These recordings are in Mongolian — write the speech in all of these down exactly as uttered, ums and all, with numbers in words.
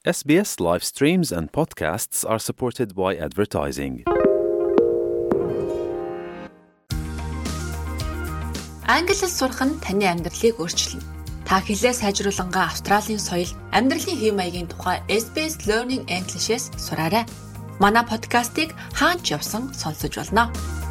S B S live streams and podcasts are supported by advertising. Англи хэл сурах нь таны амьдралыг өөрчилнө. Та хэлээ сайжруулангаа Австралийн соёл, амьдралын хэв маягийн тухай S B S Learning English-с сураарай. Манай подкастыг хаач явсан сонсож болно.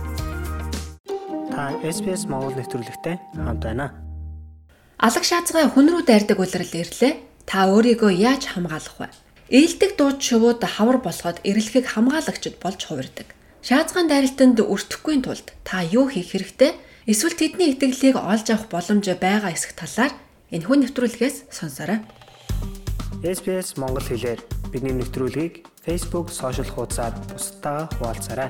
Та S B S Монгол нэвтрүүлэгтэй хамт байна. Алга шаазгай хүн рүү дайрдаг улирал ирлээ. Та өөрийгөө яаж хамгаалах вэ? Ээлдэг дууд шувууд хавар болгоод эрэлхийг хамгаалагчд болж хувирдаг. Шаазгаан дайралтанд өртөхгүй тулд та юу хийх хэрэгтэй? Эсвэл тэдний итгэлийг олж авах боломж байгаа эсэх талаар энэхүү нэвтрүүлгээс сонсоорой. S B S Монгол хэлээр бидний нэвтрүүлгийг Facebook сошиал хуудасаар бусдаа хуваалцаарай.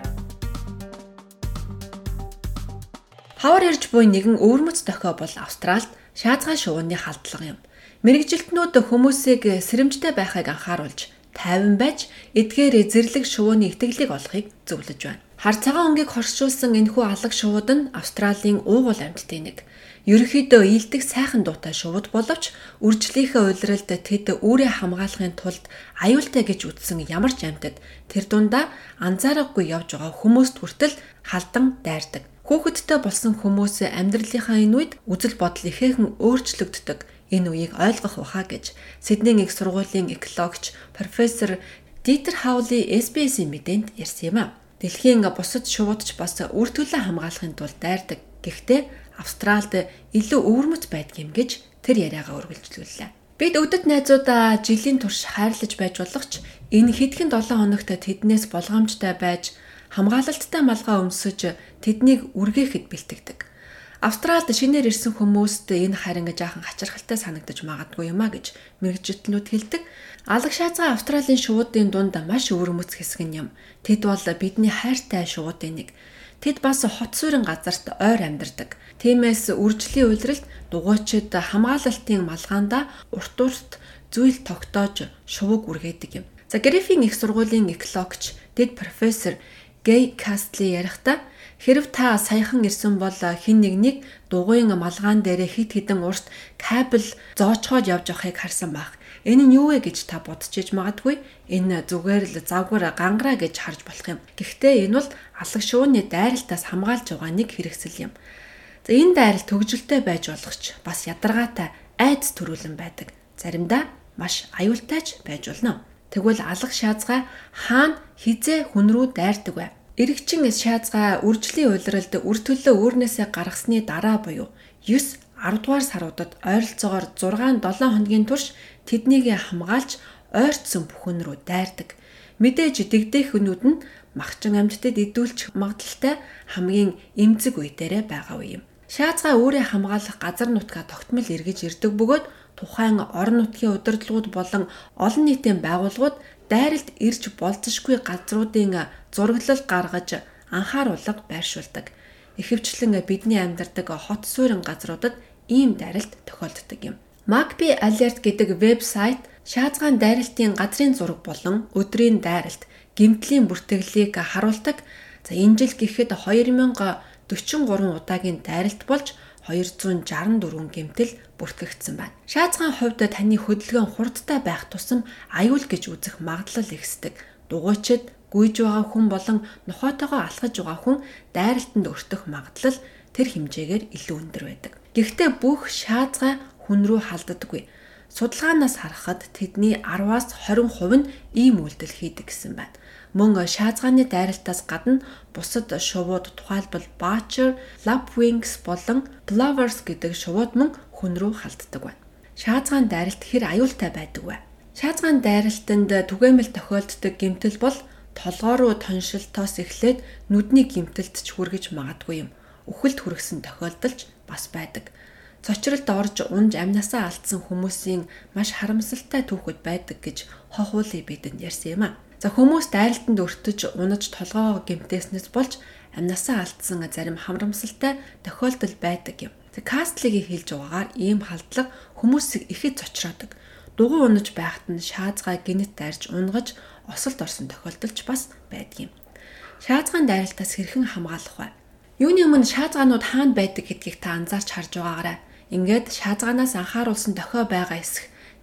Хавар ирж буй нэгэн өвөрмөц дохио бол Австралид шаазгаан шувууны халдлага юм. Мэргэжилтнүүд хүмүүсийг сэрэмжтэй байхыг анхааруулж, тайван байж, эдгээр зэрлэг шувууны итгэлийг олохыг зөвлөж байна. Хар цагаан өнгийг хоршуулсан энэхүү алга шувууд нь Австралийн уугуул амьтдын нэг. Ерөнхийдөө ийдэг сайхан дуутай шувууд боловч үржлийнхээ улиралд тэд үүрээ хамгаалахын тулд аюултай гэж үзсэн ямар ч амьтад тэр дундаа анзаарахгүй явж байгаа хүмүүст хүртэл халдан дайрдаг. Хүүхэдтэй болсон хүмүүс амьдралынхаа энэ үед үзэл бодол ихээхэн өөрчлөгддөг. Энэ үеийг ойлгох баха гэж Сиднейн их сургуулийн экологч профессор Дитер Хаули S B S-ийн мэдээнд ярьсан юм а. Дэлхийн бусад шувуудч бас үр төлөө хамгаалахын тулд дайрдаг. Гэхдээ Австралид илүү өвөрмөц байдгийм гэж тэр яриагаа үргэлжлүүллээ. Бид өдөд найзуудаа жилийн турш хайрлаж байж болох ч энэ хэдхэн долоон хоногт тэднээс болгоомжтой байж хамгаалалттай малгай өмсөж тэднийг үргээхэд бэлтгэдэг. Австралид шинээр ирсэн хүмүүст энэ харин жаахан хачирхалтай санагдаж магадгүй юм а гэж мэргэжилтнүүд хэлдэг. Алга шаазгай Австралийн шувуудын дунд маш өвөрмөц хэсэг юм. Тэд бол бидний хайртай шувуудын нэг. Тэд бас хот суурин газарт ойр амьдардаг. Тиймээс үржлийн улиралд дугуйчид хамгаалалтын малгаанда урт урт зүйл тогтоож шувууг үргээдэг юм. За Гриффин их сургуулийн экологч Дэд профессор Гэй Кастли ярихдаа хэрв та саяхан ирсэн бол хин нэгнийг дугуйн малгаан дээр хит хитэн урт кабель зоочхоод явж явахыг харсан байх. Энэ нь юу вэ гэж та бодож иж магадгүй. Энэ зүгээр л завгар гангараа гэж харж болох юм. Гэхдээ энэ бол алга шувууны дайралтаас хамгаалж байгаа нэг хэрэгсэл юм. За энэ дайралт төгжөлтэй байж болох ч бас ядаргаатай айдас төрүүлэн байдаг. Заримдаа маш аюултайч байж болно. Тэгвэл алга шаазгай хаана хизээ хүн рүү дайрдаг вэ? Иргэчин шаазгай үржлийн улиралд үр төлөө өөрнөөсөө гаргасны дараа буюу девять десять дугаар саруудад ойролцоогоор зургаан долоон хоногийн турш тэднийг хамгаалж ойртсон бүхэн рүү дайрдаг. Мэдээж дэгдэх хүнүүд нь махчин амьтдад идүүлчих магадaltaй хамгийн эмзэг үе дээрээ байгаа үе юм. Шаазгай өөрөө хамгаалах газар нутгаа тогтмол эргэж ирдэг бөгөөд тухайн орон нутгийн удирдлагууд болон олон нийтийн байгууллагууд дайралд ирж болзошгүй газруудын зураглал гаргаж анхааруулга байршуулдаг. Ихэвчлэн бидний амьдардаг хот суурин газруудад ийм дайралт тохиолддог юм. Magpie Alert гэдэг вебсайт шаазгаан дайралтын газрын зураг болон өдрийн дайралт, гэмтлийн бүртгэлийг харуулдаг. За энэ жил гэхэд two thousand forty-three удаагийн дайралт болж two hundred sixty-four гэмтэл бүртгэгдсэн байна. Шаазгаан хувьд таны хөдөлгөөн хурдтай байх тусам аюул гэж үзэх магадлал ихсдэг. Дугуйчид, гүйж байгаа хүн болон нохоотойгоо алхаж байгаа хүн дайралтанд өртөх магадлал тэр хэмжээгээр илүү өндөр байдаг. Гэхдээ бүх шаазгай хүн рүү халддаггүй. Судалгаанаас харахад тэдний ten-аас twenty percent нь ийм үйлдэл хийдэг гэсэн байна. Мөн шаазгааны дайралтаас гадна бусад шувууд тухайлбал Butcher, Lapwings болон Plovers гэдэг шувууд мөн хүн рүү халддаг байна. Шаазгаан дайралт хэр аюултай байдаг вэ? Шаазгаан дайралтанд түгээмэл тохиолддог гэмтэл бол толгой руу тоншилтоос эхлээд нүдний гэмтэлд ч хүргэж магадгүй юм. Үхэлд хүргэсэн тохиолдолч бас байдаг. Цочролд орж унж амнасаа алдсан хүмүүсийн маш харамсалтай түүхэд байдаг гэж хохуули бидэнд ярьсан юм а. За хүмүүс дайралтанд өртөж унаж толгоогоо гэмтээснээс болж амнасаа алдсан зарим харамсалтай тохиолдол байдаг юм. За Кастлигийн хэлж байгаагаар ийм халдлага хүмүүсийг ихэд цочроодог. Дугуй унаж байхад нь шаазгай гинэт дайрж унгаж осолд орсон тохиолдолч бас байдаг юм. Шаазгаан дайралтаас хэрхэн хамгаалах вэ? Юуны өмнө шаазгаанууд хаана байдаг гэдгийг та анзаарч харж байгаарай. Ингээд шаазгаанаас анхааруулсан дохио байгаа эсэх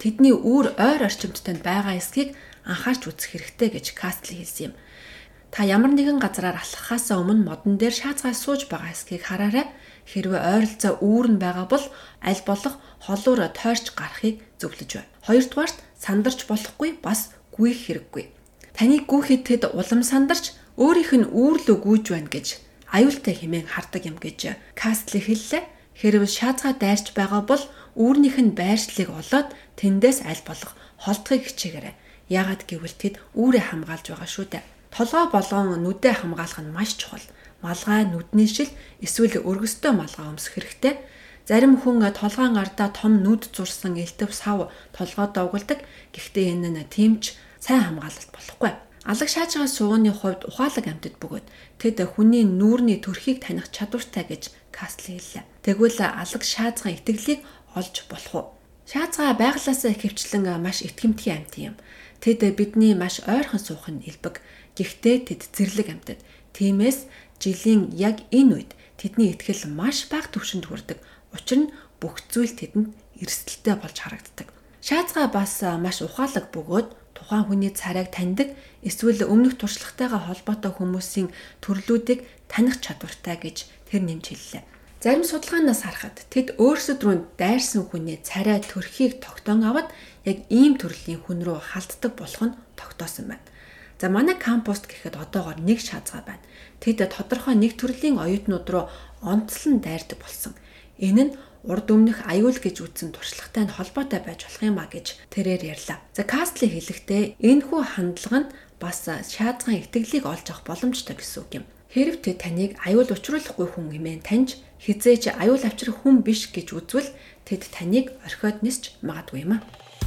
тэдний үүр ойр орчимтойд байгаа эсхийг анхаарч үзэх хэрэгтэй гэж Кастли хэлсэн юм. Та ямар нэгэн газараар алхахаас өмнө модон дээр шаацгай сууж байгаа эсхийг хараарай. Хэрвээ ойролцоо үүр нь байгаа бол аль болох холуур тойрч гарахыг зөвлөж байна. Хоёрдугаарт сандарч болохгүй бас гүйх хэрэггүй. Таныг гүйхэд тэд улам сандарч өөрийнх нь үүрлөө гүйж байна гэж аюултай хэмээн хардаг юм гэж Кастли хэллээ. Хэрвээ шаацгай дайрч байгаа бол үүрнийх нь байршлыг олоод тэндээс аль болох холдохыг хичээгээрэй. Яагаад гэвэл тэд үүрээ хамгаалж байгаа шүү дээ. Толгой болгон нүдээ хамгаалах нь маш чухал. Малгай, нүдний шил эсвэл өргөстэй малгай өмсөх хэрэгтэй. Зарим хүн толгойн ардаа том нүд зурсан элтэв сав толгойд догулдаг. Гэхдээ энэ нь тэмч сайн хамгаалалт болохгүй. Алаг шаажгаа сууганы хувьд ухаалаг амьтад бөгөөд тэд хүний нүүрний төрхийг таних чадвартай гэж Кастли хэллээ. Тэгвэл алаг шаазган итгэлийг олж болох уу? Шаазгаа байглаасаа ихэвчлэн маш итгэмтгий амьт юм. Тэд бидний маш ойрхон суух нь элбэг. Гэхдээ тэд зэрлэг амьтад. Тиймээс жилийн яг энэ үед тэдний итгэл маш бага түвшинд хүрдэг. Учир нь бүх зүйл тэдэнд эрсдэлтэй болж харагддаг. Шаазгаа бас маш ухаалаг бөгөөд тухайн хүний царайг таньдаг, эсвэл өмнөх туршлагатайгаа холбоотой хүмүүсийн төрлүүдийг таних чадвартай гэж тэр нэмж хэллээ. Зарим судалгаанаас харахад тэд өөрсдөд рүү дайрсан хүний царай төрхийг тогтоон аваад яг ийм төрлийн хүн рүү халддаг болох нь тогтоосон байна. За манай кампуст гэхэд одоогоор нэг шаазгаа байна. Тэд тодорхой нэг төрлийн оюутнууд руу онцлон дайрдаг болсон. Энэ нь урд өмнөх аюул гэж үзсэн туршлагатай нь холбоотой байж болох юм а гэж тэрээр ярьлаа. За Кастли хэлэхдээ энэхүү хандлага нь бас шаазган итгэлийг олж авах боломжтой гэсэн үг юм. Хэрв тэд таныг аюул учруулахгүй хүн хэмээн таньж хизээж аюул авчрах хүн биш гэж үзвэл тэд таныг орхиод нисч магадгүй юм а.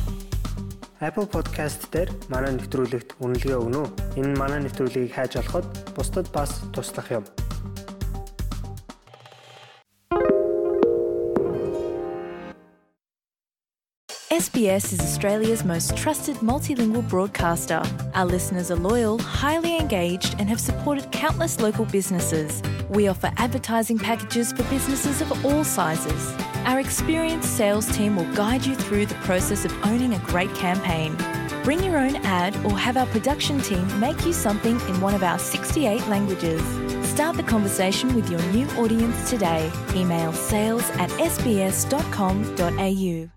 Apple Podcast дээр манай нэвтрүүлэгт үнэлгээ өгнө үү? Энэ манай нэвтрүүлгийг хайж олоход бусдад бас туслах юм. S B S is Australia's most trusted multilingual broadcaster. Our listeners are loyal, highly engaged, and have supported countless local businesses. We offer advertising packages for businesses of all sizes. Our experienced sales team will guide you through the process of owning a great campaign. Bring your own ad or have our production team make you something in one of our sixty-eight languages. Start the conversation with your new audience today. Email sales at s b s dot com dot a u.